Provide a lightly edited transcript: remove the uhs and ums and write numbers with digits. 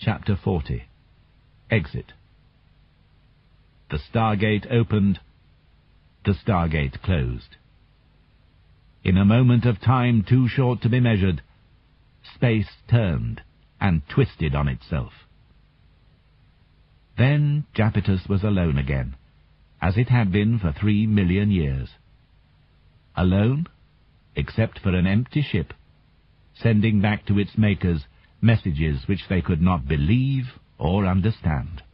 Chapter 40. Exit. The Stargate opened. The Stargate closed. In a moment of time too short to be measured, space turned and twisted on itself. Then Japetus was alone again, as it had been for 3 million years. Alone, except for an empty ship, sending back to its makers messages which they could not believe or understand.